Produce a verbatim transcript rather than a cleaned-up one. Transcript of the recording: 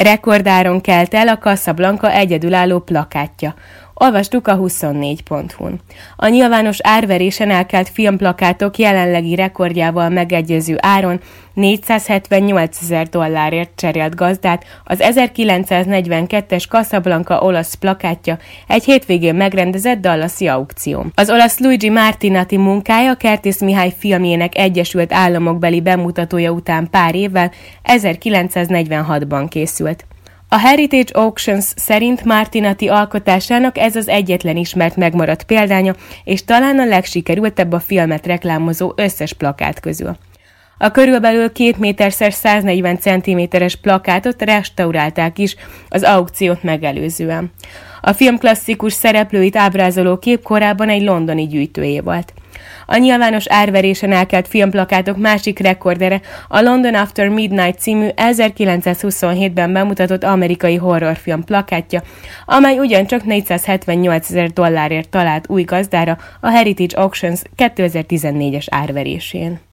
Rekordáron kelt el a Casablanca egyedülálló plakátja. Olvastuk a huszonnégy pont hu-n. A nyilvános árverésen elkelt filmplakátok jelenlegi rekordjával megegyező áron négyszázhetvennyolcezer dollárért cserélt gazdát az ezerkilencszáznegyvenkettes Casablanca olasz plakátja egy hétvégén megrendezett dallasi aukción. Az olasz Luigi Martinati munkája Kertész Mihály filmjének Egyesült Államokbeli bemutatója után pár évvel ezerkilencszáznegyvenhatban készült. A Heritage Auctions szerint Martinati alkotásának ez az egyetlen ismert megmaradt példánya, és talán a legsikerültebb a filmet reklámozó összes plakát közül. A körülbelül két méterszer száznegyven centiméteres plakátot restaurálták is az aukciót megelőzően. A film klasszikus szereplőit ábrázoló kép korábban egy londoni gyűjtőjé volt. A nyilvános árverésen elkelt filmplakátok másik rekordere a London After Midnight című ezerkilencszázhuszonhétben bemutatott amerikai horrorfilm plakátja, amely ugyancsak négyszázhetvennyolcezer dollárért talált új gazdára a Heritage Auctions kétezer-tizennégyes árverésén.